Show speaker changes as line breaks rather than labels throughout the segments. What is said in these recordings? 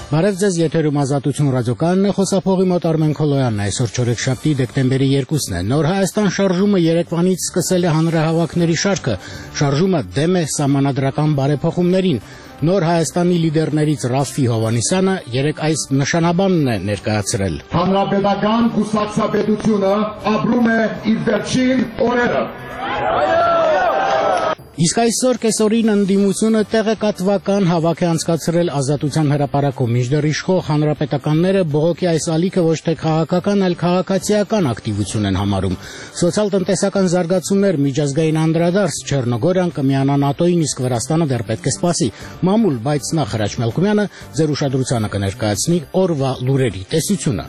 Բարև ձեզ, եթերում Ազատություն ռադիոկայանն է, խոսափողի մոտ Արմեն Քոլոյանն է, այսօր չորեքշաբթի դեկտեմբերի 2-ն է։ Նոր Հայաստան շարժումը երեկվանից սկսել է հանրահավաքների շարքը, շարժումը դեմ է սահմանադրական բարեփոխումներին։ Նոր Հայաստանի լիդերներից Ռաֆֆի Հովհաննիսյանը երեկ այս նշանաբանն է ներկայացրել։
Հանրապետական կուսակցապետությունը ապրում է իր վերջին օրերը։
Իսկ այսօր կեսօրին ընդդիմությունը տեղեկատվական հավաք է անցկացրել Ազատության հրապարակում, մինչդեռ իշխող հանրապետականները բողոքի այս ալիքը ոչ թե քաղաքական, այլ քաղաքացիական ակտիվություն են համարում։ Սոցիալ-տնտեսական զարգացումներ, միջազգային անդրադարձ, Չեռնոգորիան կմիանա ՆԱՏՕ-ին, իսկ Վրաստանը դեռ պետք է սպասի։ Մամուլ, բայց նախ Հրաչ Մելքումյանը ձեր ուշադրությանը կներկայացնի օրվա լուրերի տեսությունը։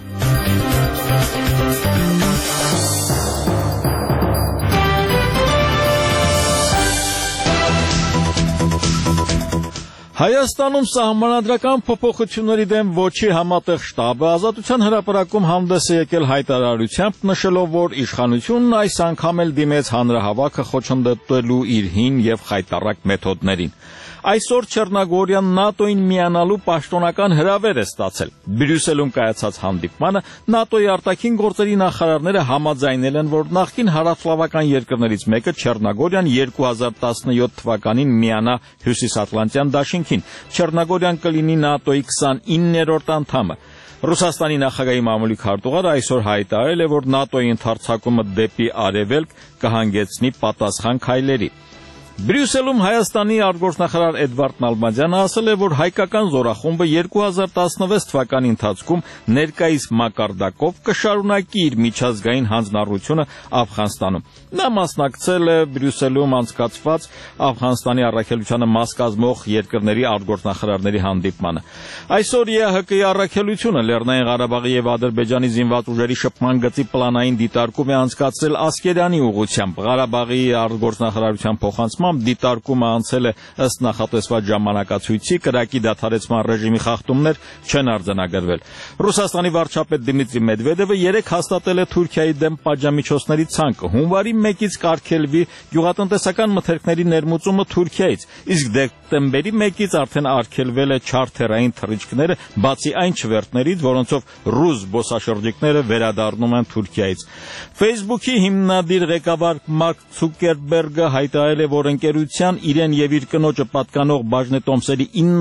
Հայաստանում սահմանադրական փոփոխությունների դեմ ոչի համատեղ շտաբը Ազատության հրապարակում հանդես է եկել հայտարարությամբ, նշելով, որ իշխանությունն այս անգամ էլ դիմեց հանրահավաքը խոչընդոտելու իր հին եւ խայտառակ մեթոդներին։ Այսօր Չեռնոգորիան ՆԱՏՕ-ին միանալու պաշտոնական հրավեր է ստացել։ Բրյուսելում կայացած հանդիպմանը ՆԱՏՕ-ի արտաքին գործերի նախարարները համաձայնել են, որ նախկին հարավսլավական երկրներից մեկը Չեռնոգորիան 2017 թվականին միանա Հյուսիսատլանտյան դաշինքին։ Չեռնոգորիան կլինի ՆԱՏՕ-ի 29-րդ անդամը։ Ռուսաստանի նախագահի մամուլի քարտուղարը այսօր հայտարարել է, որ ՆԱՏՕ-ի ընդարձակումը դեպի արևելք կհանգեցնի պատասխան քայլերի։ Բրյուսելում Հայաստանի արտգործնախարար Էդվարդ Նալբանդյանը ասել է, որ հայկական զորախումբը 2016 թվականի ընթացքում ներկայիս մակարդակով կշարունակի իր միջազգային հանձնառությունը Աֆղանստանում։ Նա մասնակցել է Բրյուսելում անցկացված Աֆղանստանի առաքելությանը մաս կազմող երկրների արտգործնախարարների հանդիպմանը։ Այսօր ԵԱՀԿ-ի առաքելությունը Լեռնային Ղարաբաղի եւ Ադրբեջանի զինված ուժերի շփման գծի պլանային դիտարկում է անցկացրել Ասկերանի ուղղությամբ։ Ղարաբաղի արտգործնախարարության փոխանցման դիտարկումը անցել է ըստ նախատեսված ժամանակացույցի, կրակի դադարեցման ռեժիմի խախտումներ չեն արձանագրվել։ Ռուսաստանի վարչապետ Դմիտրի Մեդվեդևը երեկ հաստատել է Թուրքիայի դեմ պատժամիջոցների ցանկը։ Հունվարի 1-ից կարգելվի գյուղատնտեսական մթերքների ներմուծումը Թուրքիայից, իսկ դեկտեմբերի 1-ից արդեն արգելվել է չարթերային թռիչքները, բացի այն չվերթներից, որոնցով ռուս զբոսաշրջիկները վերադառնում են Թուրքիայից։ Facebook-ի հիմնադիր ղեկավար Մարկ Ցուկերբերգը հայտարարել է, որ ընկերության իրեն եւ իր կնոջը պատկանող բաժնետոմսերի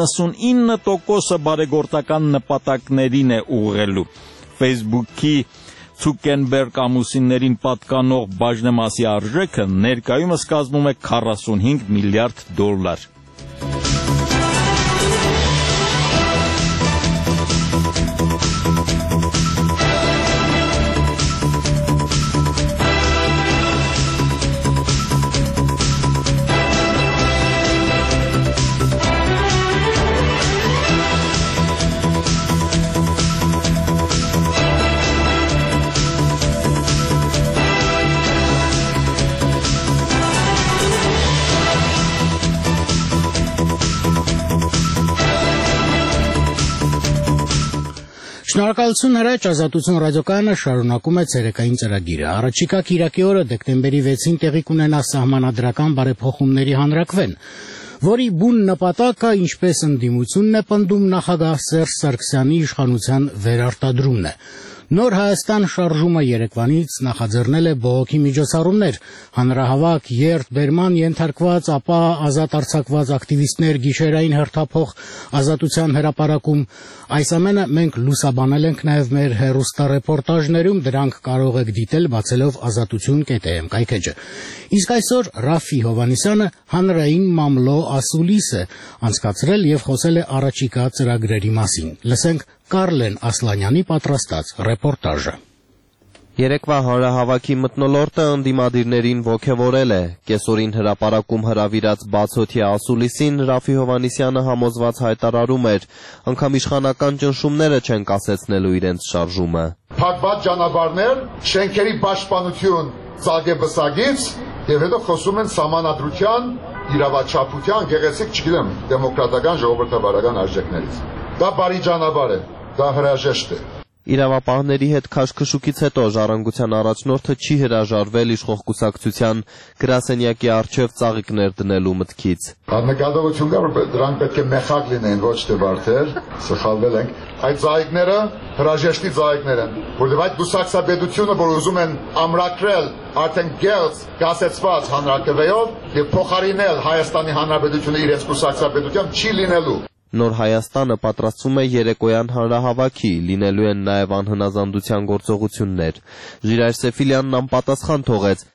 99%-ը բարեգործական նպատակներին է ուղղելու։ Facebook-ի Ցուկերբերգ ամուսիններին պատկանող բաժնեմասի արժեքը ներկայումս կազմում է $45 միլիարդ։
Շնորհակալություն Հրաչ, Ազատություն ռադիոկայանը շարունակում է ցերեկային ծրագիրը։ Առաջիկա կիրակի օրը դեկտեմբերի 6-ին տեղի կունենա սահմանադրական բարեփոխումների հանրաքվեն, որի բուն նպատակը, ինչպես ընդդիմությունն է պնդում, նախագահ Սերժ Սարգսյանի իշխանության վերարտադրումն է։ Նոր Հայաստան շարժումը երեկվանից նախաձեռնել է բողոքի միջոցառումներ, հանրահավաք, երթ, բերման ենթարկված, ապա ազատ արձակված ակտիվիստներ, գիշերային հերթափոխ Ազատության հրապարակում։ Այս ամենը մենք լուսաբանել ենք նաև մեր հեռուստառեպորտաժներում, դրանք կարող եք դիտել բացելով azatutun.am կայքեջը։ Իսկ այսօր Ռաֆֆի Հովհաննիսյանը հանրային մամլո ասուլիս է անցկացրել եւ խոսել է առաջիկա ծրագրերի մասին։ Լսենք Կարլեն Ասլանյանի պատրաստած ռեպորտաժը։
Երեկվա հանրահավաքի մթնոլորտը ընդդիմադիրներին ոգևորել է։ Կեսօրին հրապարակում հրավիրած բացօթյա ասուլիսին Ռաֆֆի Հովհաննիսյանը համոզված հայտարարում էր, անգամ իշխանական ճնշումները չեն կասեցնելու իրենց շարժումը։
Փակված ճանապարհներ, շենքերի պաշտպանություն ծագեբսագից եւ հետո խոսում են սահմանադրության, իրավաչափության, գեղեցիկ, չգիտեմ, դեմոկրատական ժողովրդավարական արժեքներից։ Դա բարի ճանապարհ է, դա հրաժեշտ է։
Իրավապահների հետ քաշքշուկից հետո ժառանգության առաջնորդը չի հրաժարվել իշխող կուսակցության գրասենյակի առջև ծաղիկներ դնելու մտքից։
Նկատողություն կա, որ դրանք պետք է մեխակ լինեն, ոչ թե բարդեր, սխալվել ենք։ Այդ ծաղիկները հրաժեշտի ծաղիկներ են, որովհետև այդ կուսակցաբեդությունը, որ ուզում են ամրագրել արդեն գերց գասեցված հանրակրվեով եւ փոխարինել Հայաստանի Հանրապետությունը իրենց կուսակցաբեդությամբ չի լինելու։
Նոր Հայաստանը պատրաստվում է երեկոյան հանրահավաքի, լինելու են նաև անհնազանդության գործողություններ։ Ժիրայր Սեֆիլյանն անպատասխան թողեց։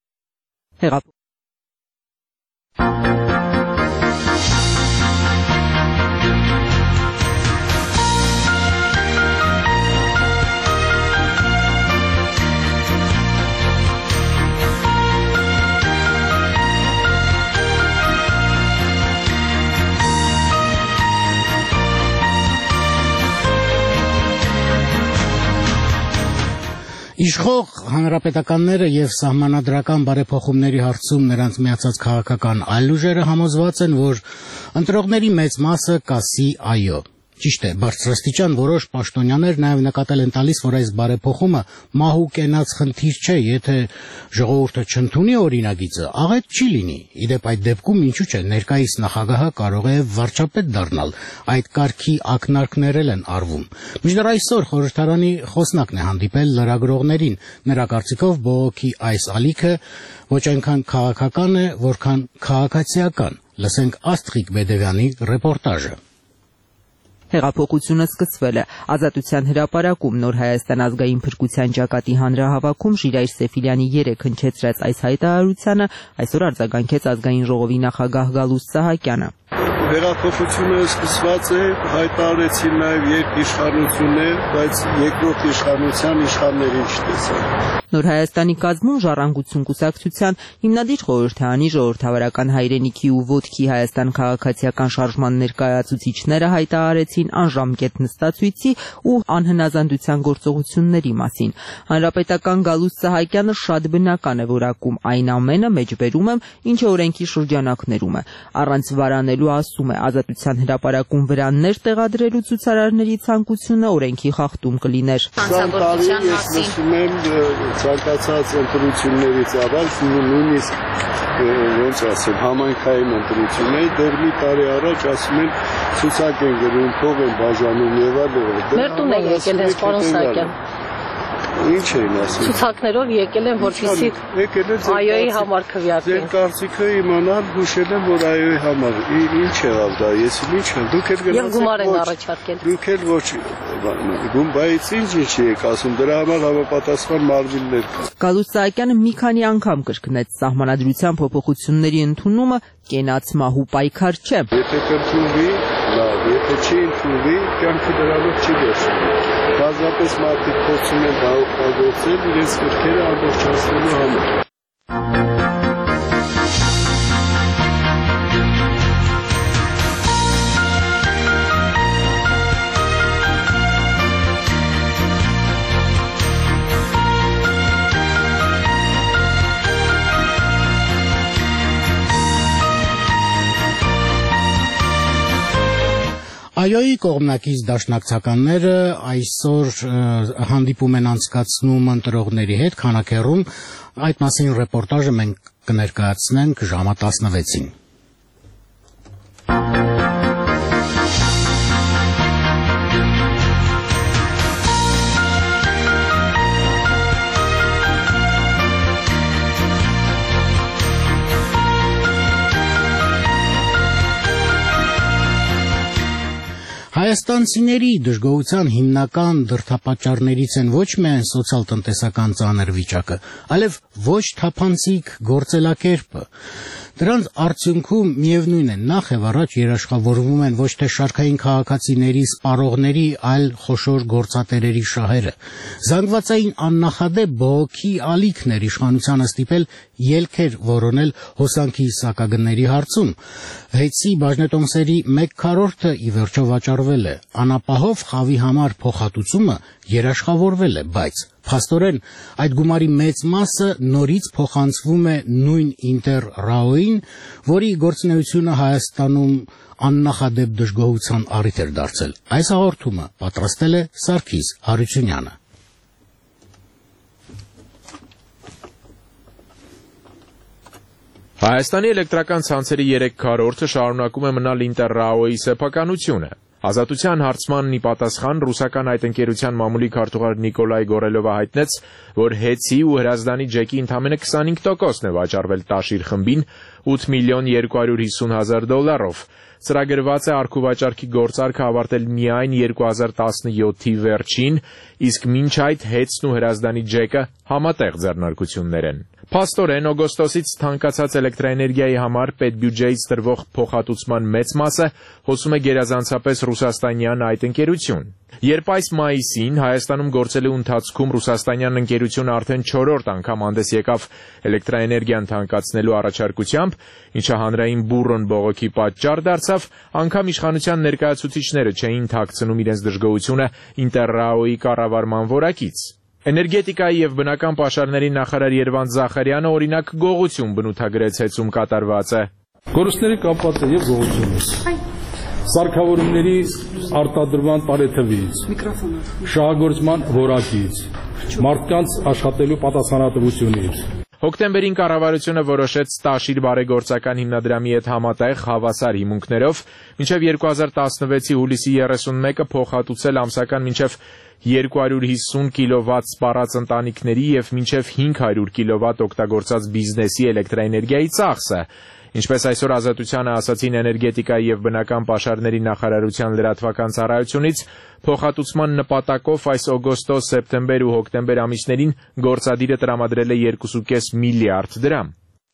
Իշխող հանրապետականները եւ սահմանադրական բարեփոխումների հարցում նրանց միացած քաղաքական այլ ուժերը համոզված են, որ ընտրողների մեծ մասը կասի այո։ Ճիշտ է, բարձրաստիճան որոշ պաշտոնյաներ նաև նկատել են տալիս, որ այս բարեփոխումը մահու կենաց խնդիր չէ, եթե ժողովուրդը չընդունի օրինագիծը, աղետ չի լինի։ Իդեպ այդ դեպքում ինչու՞ չէ, ներկայիս նախագահը կարող է վարչապետ դառնալ, այդ կարգի ակնարկներ են արվում։ Մինչդեռ այսօր խորհրդարանի խոսնակն է հանդիպել լրագրողներին, նրա կարծիքով բողոքի այս ալիքը ոչ այնքան քաղաքական է, որքան քաղաքացիական։ Լսենք Աստղիկ Բեդևյանի ռեպորտաժը։
Հեղափոխությունը սկսվել է։ Ազատության հրապարակում Նոր Հայաստան ազգային փրկության ճակատի հանրահավաքում Ժիրայր Սեֆիլյանի 3 հնչեցրած այս հայտարարությանը այսօր արձագանքեց ազգային ժողովի նախագահ Գալուստ Սահակյանը։
Հեղափոխությունը սկսված է, հայտարարեցին նաև երկիշխանություններ, բայց երկրորդ իշխանության իշխաններին չտեսան։
Նոր Հայաստանի կազմում Ժառանգություն կուսակցության հիմնադիր խորհրդարանի ժողովրդավարական հայրենիքի ու ոտքի Հայաստան քաղաքացիական շարժման ներկայացուցիչները հայտարարեցին անժամկետ նստածույցի ու անհնազանդության գործողությունների մասին։ Հանրապետական Գալուստ Սահակյանը շատ բնական է որակում այն ամենը մեջբերում եմ, ինչը օրենքի շրջանակներում է։ Առանց վարանելու ասում է ազատության հրապարակում վրաններ տեղադրելու ցուցարարների ցանկությունը օրենքի խախտում կլիներ։
Ցանկացած ընտրություններից առաջ նույնիսկ ոնց ասեմ համայնքային ընտրություններ դեռ մի տարի առաջ ասում են ցուցակ են գրում, փող են բաժանում եւ այլն։
Մեր տուն է եկել հենց պարոն Սահակյան։
Ինչ էին ասում։
Ցուցակներով եկել են, որպեսզի այոյի համար քվեարկեն։
Ձեր կարծիքը իմանալ հուշել եմ, որ այոյի համար ինչ եղավ դա, ես ինչ եմ, դուք էլ
եւ գումար են առաջարկել։
Դուք էլ ոչ բայց ինչ եք ասում, դրա համար համապատասխան մարմիններ կան։
Գալուստ Սահակյանը մի քանի անգամ կրկնեց սահմանադրության փոփոխությունների ընդունումը կենաց մահու պայքար չէ։
Եթե կընդունվի, լավ, եթե չի ընդունվի, կյանքը դրանով չի վերջանում։ Բազմապես մարդիկ փորձում են դա օգտագործել իրենց կրքերը ամբողջացնելու համար։
Այոյի կողմնակից դաշնակցականները այսօր հանդիպում են անցկացնում ընտրողների հետ Քանաքեռում, այդ մասին ռեպորտաժը մենք կներկայացնենք ժամը 16-ին։ Հայաստանցիների դժգոհության հիմնական դրդապատճառներից են ոչ միայն սոցիալ-տնտեսական ծանր վիճակը, այլև ոչ թափանցիկ գործելակերպը։ Դրանց արդյունքում միևնույն է, նախ եւ առաջ երաշխավորվում են ոչ թե շարքային քաղաքացիների, սպառողների, այլ խոշոր գործատերերի շահերը։ Զանգվածային աննախադեպ բողոքի ալիքներ իշխանությանը ստիպել ելք էր որոնել հոսանքի սակագների հարցում։ Հեծի բաժնետոմսերի 1/4-ը ի վերջո վաճառվել է։ Անապահով խավի համար փոխհատուցումը երաշխավորվել է, բայց փաստորեն այդ գումարի մեծ մասը նորից փոխանցվում է նույն Ինտեր ՌԱՕ-ին, որի գործունեությունը Հայաստանում աննախադեպ դժգոհության առիթ էր դարձել։ Այս հաղորդումը պատրաստել է Սարգիս Հարությունյանը։
Հայաստանի էլեկտրական ցանցերի 3/4-ը շարունակում է մնալ Ինտեր ՌԱՕ-ի սեփականությունը։ Ազատության հարցմանն ի պատասխան ռուսական այդ ընկերության մամուլի քարտուղար Նիկոլայ Գորելովը հայտնեց, որ հեծի ու հրազդանի ջեկի ընդամենը 25%-ն է վաճառվել Տաշիր խմբին $8,250,000-ով։ Ծրագրված է առքուվաճառքի գործարքը ավարտել միայն 2017-ի վերջին, իսկ մինչ այդ հեծն ու հրազդանի ջեկը համատեղ ձեռնարկություններ են։ Փաստորեն օգոստոսից թանկացած էլեկտրաէներգիայի համար պետբյուջեից տրվող փոխհատուցման մեծ մասը հոսում է գերազանցապես ռուսաստանյան այդ ընկերություն։ Երբ այս մայիսին Հայաստանում գործելու ընթացքում ռուսաստանյան ընկերությունը արդեն 4-րդ անգամ հանդես եկավ էլեկտրաէներգիան թանկացնելու առաջարկությամբ, ինչը հանրային բուռն բողոքի պատճառ դարձավ, անգամ իշխանության ներկայացուցիչները չէին թաքցնում իրենց դժգոհությունը Ինտեր ՌԱՕ-ի կառավարման որակից։ Էներգետիկայի եւ բնական պաշարների նախարար Երվանդ Զախարյանը օրինակ գողություն բնութագրեց հեծում կատարվածը։
Կորուստների կապված է եւ գողությունը։ Սարքավորումների արտադրման տարեթվից, շահագործման որակից, մարդկանց աշխատելու պատասխանատվությունից։
Հոկտեմբերին կառավարությունը որոշեց Տաշիր բարեգործական հիմնադրամի հետ համատեղ հավասար հիմունքներով մինչև 2016-ի հուլիսի 31-ը փոխհատուցել ամսական մինչև 250 կՎտ սպառած ընտանիքների եւ մինչև 500 կՎտ օգտագործած բիզնեսի էլեկտրաէներգիայի ծախսը։ Ինչպես այսօր Ազատությանը ասացին էներգետիկայի եւ բնական պաշարների նախարարության լրատվական ծառայությունից, փոխհատուցման նպատակով այս օգոստոս, սեպտեմբեր ու հոկտեմբեր ամիսներին գործադիրը տրամադրել է 2.5 միլիարդ դրամ։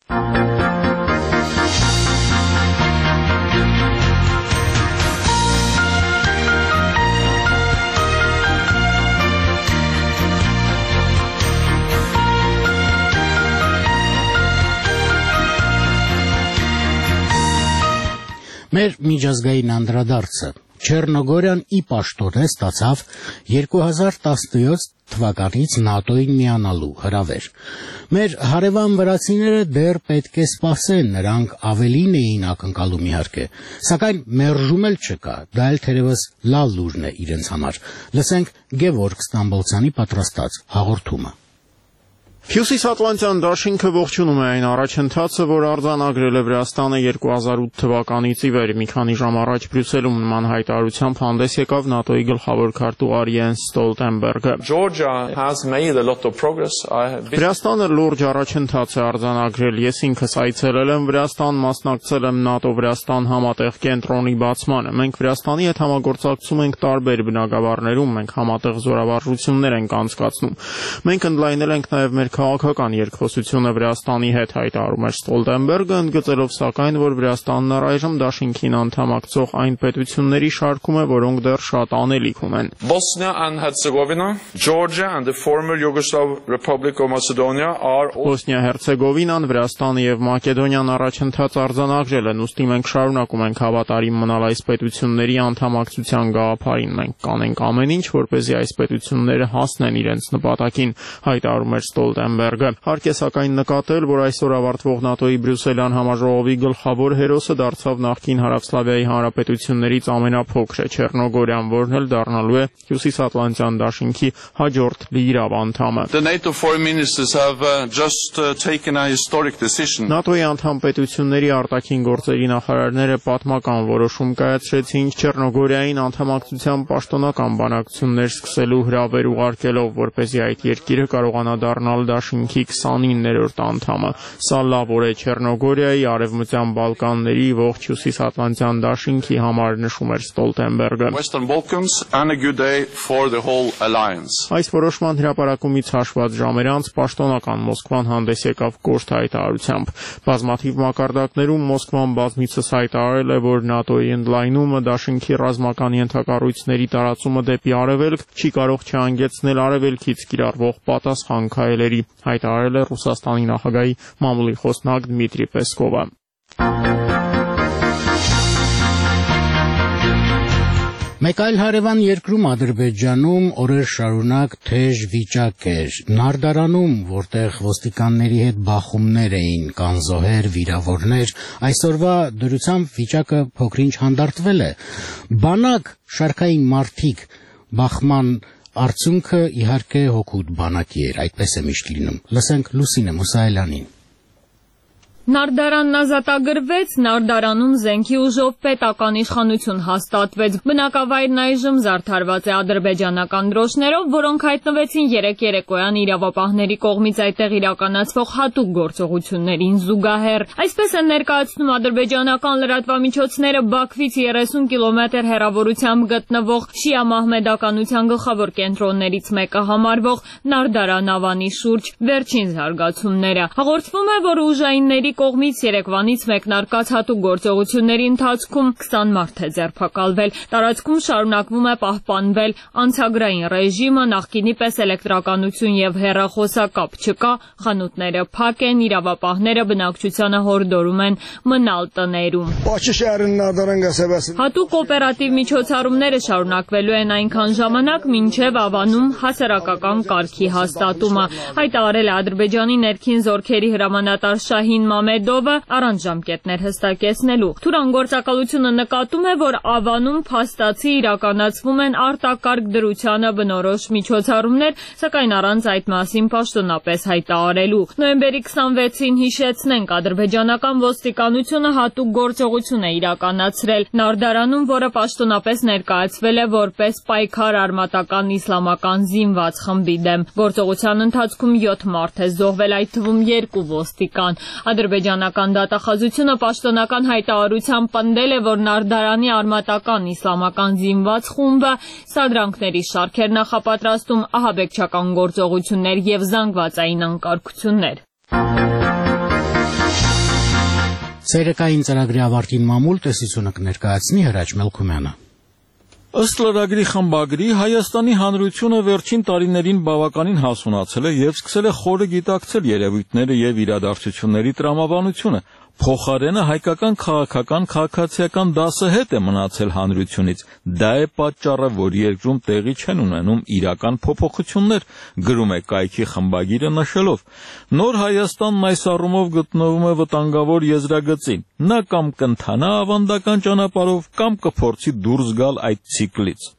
Մեր միջազգային անդրադարձը Չեռնոգորիան ի պաշտոնե ստացավ 2017 թվականից ՆԱՏՕ-ին միանալու հրավեր։ Մեր հարևան վրացիները դեռ պետք է սպասեն, նրանք ավելին էին ակնկալում իհարկե, սակայն մերժում էլ չկա, դա էլ թերևս լավ լուրն է իրենց համար։ Լսենք Գևորգ Ստամբոլցյանի պատրաստած հաղորդումը։
Հյուսիսատլանտյան դաշինքը ողջունում է այն առաջընթացը, որ արձանագրել է Վրաստանը 2008 թվականից ի վեր։ Մի քանի ժամ առաջ Բրյուսելում նման հայտարարությամբ հանդես եկավ ՆԱՏՕ-ի գլխավոր քարտուղար Յենս Ստոլտենբերգը։ Վրաստանը լուրջ առաջընթաց է արձանագրել։ Ես ինքս այցելել եմ Վրաստան, մասնակցել եմ ՆԱՏՕ-Վրաստան համատեղ կենտրոնի բացմանը։ Մենք Վրաստանի հետ համագործակցում ենք տարբեր բնագավառներում, մենք համատեղ զորավարժություններ ենք անցկացնում։ Մենք ընդլայնել ենք նաև մեր քաղաքական երկխոսությունը Վրաստանի հետ, հայտարարում էր Ստոլտենբերգը, ընդգծելով սակայն, որ Վրաստանն առայժմ դաշինքին անդամակցող այն պետությունների շարքում է, որոնք դեռ շատ անելիք ունեն։ Բոսնիա-Հերցեգովինան, Վրաստանը եւ Մակեդոնիան առաջընթաց արձանագրել են, ուստի մենք շարունակում ենք հավատարիմ մնալ այս պետությունների անդամակցության գաղափարին։ Մենք կանենք ամեն ինչ, որպեսզի այս պետությունները հասնեն իրենց նպատակին, հայտարարում էր Ստոլտենբերգը։ Հարկ է սակայն նկատել, որ այսօր ավարտվող ՆԱՏՕ-ի Բրյուսելյան համաժողովի գլխավոր հերոսը դարձավ նախկին Հարավսլավիայի հանրապետություններից ամենափոքրը Չեռնոգորիան, որն էլ դառնալու է Հյուսիսատլանտյան դաշինքի հաջորդ լիիրավ անդամը։ ՆԱՏՕ-ի անդամ պետությունների արտաքին գործերի նախարարները պատմական որոշում կայացրեցին Չեռնոգորիային անդամակցության պաշտոնական բանակցություններ սկսելու հրավեր ուղարկելով, որպեսզի այդ երկիրը կարողանա դառնալ դաշինքի 29-րդ անդամը։ Սա լավ օր է Չեռնոգորիայի, Արևմտյան Բալկանների, ողջ Հյուսիսատլանտյան դաշինքի համար, նշում էր Ստոլտենբերգը։ Այս որոշման հրապարակումից հաշված ժամեր անց պաշտոնական Մոսկվան հանդես եկավ կոշտ հայտարարությամբ։ Բազմաթիվ մակարդակներում Մոսկվան բազմիցս հայտարարել է, որ ՆԱՏՕ-ի ընդլայնումը, դաշինքի ռազմական ենթակառույցների տարածումը դեպի արևելք չի կարող չհանգեցնել արևելքից կիրառվող պատասխան քայլերի։ կատարվի, հայտարարել է Ռուսաստանի նախագահի մամուլի խոսնակ Դմիտրի Պեսկովը։
Մեկ այլ հարևան երկրում Ադրբեջանում օրեր շարունակ թեժ վիճակ էր։ Նարդարանում, որտեղ ոստիկանների հետ բախումներ էին, կան զոհեր, վիրավորներ, այսօրվա դրությամբ վիճակը փոքրինչ հանդարտվել է։ Բանակ, շարքային մարդիկ, բախման արդյունքը իհարկե հոգուտ բանակի էր, այդպես է միշտ լինում։ Լսենք Լուսինե Մուսայելյանին։
Նարդարանն ազատագրվեց, Նարդարանում զենքի ուժով պետական իշխանություն հաստատվեց։ Բնակավայրն այժմ զարդարված է ադրբեջանական դրոշներով, որոնք հայտնվեցին երեկ երեկոյան իրավապահների կողմից այդտեղ իրականացվող հատուկ գործողություններին զուգահեռ։ Այսպես են ներկայացնում ադրբեջանական լրատվամիջոցները Բաքվից 30 կիլոմետր հեռավորությամբ գտնվող շիա մահմեդականության գլխավոր կենտրոններից մեկը համարվող Նարդարան ավանի շուրջ վերջին զարգացումները։ Հաղորդվում է, որ ուժայինների կողմից երեկվանից մեկնարկած հատուկ գործողությունների ընթացքում 20 մարդ է ձերբակալվել։ Տարածքում շարունակվում է պահպանվել անցագրային ռեժիմը, նախկինի պես էլեկտրականություն եւ հեռախոսակապ չկա, խանութները փակ են, իրավապահները բնակչությանը հորդորում են մնալ տներում։ Հատուկ օպերատիվ միջոցառումները շարունակվելու են այնքան ժամանակ, մինչև Ավանում հասարակական կարգի հաստատումը, հայտարարել է Ադրբեջանի ներքին զորքերի հրամանատար Շահին Մամեդովը առանց ժամկետներ հստակեցնելու։ Թուրան գործակալությունը նկատում է, որ Ավանում փաստացի իրականացվում են արտակարգ դրությանը բնորոշ միջոցառումներ, սակայն առանց այդ մասին պաշտոնապես հայտարարելու։ Նոյեմբերի 26-ին հիշեցնենք, ադրբեջանական ոստիկանությունը հատուկ գործողություն է իրականացրել Նարդարանում, որը պաշտոնապես ներկայացվել է որպես պայքար արմատական իսլամական զինված խմբի դեմ։ Գործողության ընթացքում 7 մարդ է զոհվել, այդ թվում 2 ոստիկան։ Ադրբեջանական դատախազությունը պաշտոնական հայտարարությամբ պնդել է, որ Նարդարանի արմատական իսլամական զինված խումբը սադրանքների շարք էր նախապատրաստում, ահաբեկչական գործողություններ եւ զանգվածային անկարգություններ։
Ցերեկային ծրագրի ավարտին մամուլ տեսությունը կներկայացնի Հրաչ Մելքումյանը։
Ըստ լրագրի խմբագրի, Հայաստանի Հանրությունը վերջին տարիներին բավականին հասունացել է եւ սկսել է խորը գիտակցել երևույթները եւ իրադարձությունների տրամաբանությունը։ Փոխարենը հայկական քաղաքացիական դասը հետ է մնացել հանրությունից։ Դա է պատճառը, որ երկրում տեղի չեն ունենում իրական փոփոխություններ, գրում է կայքի խմբագիրը նշելով. Նոր Հայաստանն այս առումով գտնվում է վտանգավոր եզրագծին։ Նա կամ կընթանա ավանդական ճանապարհով, կամ կփորձի դուրս գալ այդ ցիկլից։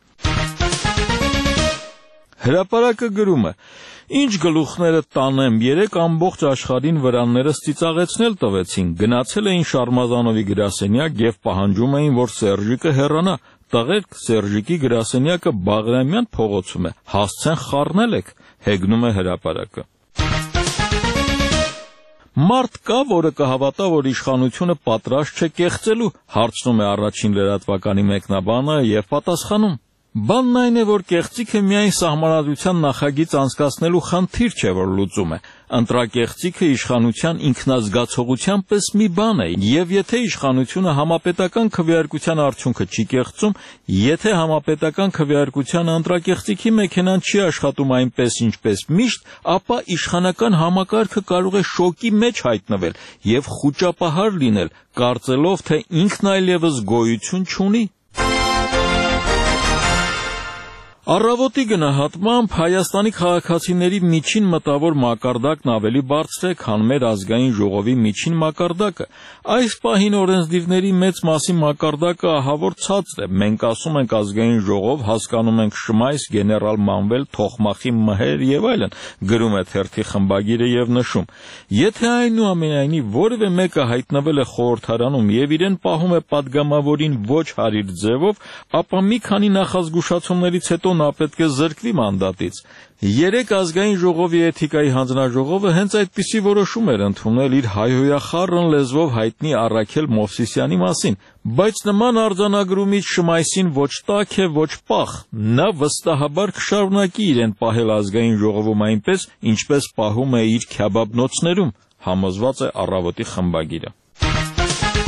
Հրապարակը գրում է. Ինչ գլուխները տանեմ, 3 ամբողջ աշխարհին վրաններս ծիծաղեցնել տվեցին, գնացել էին Շարմազանովի գրասենյակ եւ պահանջում էին, որ Սերժիկը հեռանա։ Տղերք, Սերժիկի գրասենյակը Բաղրամյան փողոցում է, հասցեն խառնել եք, հեգնում է հրապարակը։ Մարդ կա, որը կհավատա, որ իշխանությունը պատրաստ չէ կեղծելու, հարցնում է առաջին լրատվականի մեկնաբանը եւ պատասխանում. Բանն այն է, որ կեղծիքը միայն սահմանադրության նախագիծ անցկացնելու խնդիր չէ, որ լուծում է։ Ընտրակեղծիքը իշխանության ինքնազգացողության պես մի բան է, եւ եթե իշխանությունը համապետական քվեարկության արդյունքը չի կեղծում, եթե համապետական քվեարկության ընտրակեղծիքի մեքենան չի աշխատում այնպես, ինչպես միշտ, ապա իշխանական համակարգը կարող է շոկի մեջ հայտնվել եւ խուճապահար լինել, կարծելով, թե ինքն այլևս գոյություն չունի։ Առավոտի գնահատմամբ Հայաստանի քաղաքացիների միջին մտավոր մակարդակն ավելի բարձր է, քան մեր ազգային ժողովի միջին մակարդակը։ Այս պահին օրենսդիրների մեծ մասի մակարդակը ահավոր ցածր է։ Մենք ասում ենք ազգային ժողով, հասկանում ենք Շմայս, գեներալ Մանվել, Թոխմախի Մհեր եւ այլն, գրում է թերթի խմբագիրը եւ նշում. Եթե այնուամենայնիվ որևէ մեկը հայտնվել է խորհրդարանում եւ իրեն պահում է падգամավորին ոչ հարիր ձևով, ապա մի քանի նախազգուշացումներից հետո նա պետք է զրկվի մանդատից։ 3 ազգային ժողովի էթիկայի հանձնաժողովը հենց այդպիսի որոշում էր ընդունել իր հայհոյախառն լեզվով հայտնի Առաքել Մովսիսյանի մասին, բայց նման արձանագրումից Շմայսին ոչ տաք է, ոչ պախ։ Նա վստահաբար կշարունակի իրեն պահել ազգային ժողովում այնպես, ինչպես պահում է իր քյաբաբնոցներում, համոզված է Առավոտի խմբագիրը։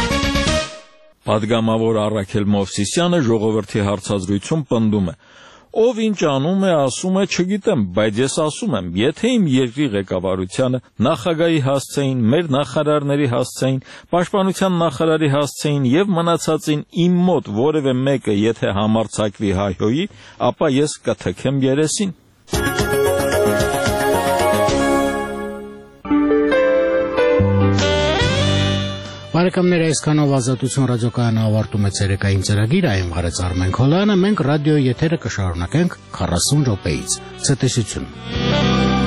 Պատգամավոր Առաքել Մովսիսյանը ժողովրդի հարցազրույցում պնդում է. Ով ինչ անում է, ասում է, չգիտեմ, բայց ես ասում եմ, եթե իմ երկրի ղեկավարությանը, նախագահի հասցեին, մեր նախարարների հասցեին, պաշտպանության նախարարի հասցեին եւ մնացածին իմ մոտ որևէ մեկը եթե համարձակվի հայհոյի, ապա ես կթքեմ երեսին։
Բարեկամներ, այսքանով Ազատություն ռադիոկայանը ավարտում է ցերեկային ծրագիրը, այն վարեց Արմեն Քոլյանը, մենք ռադիոյի եթերը կշարունակենք 40 րոպեից։ Ցտեսություն։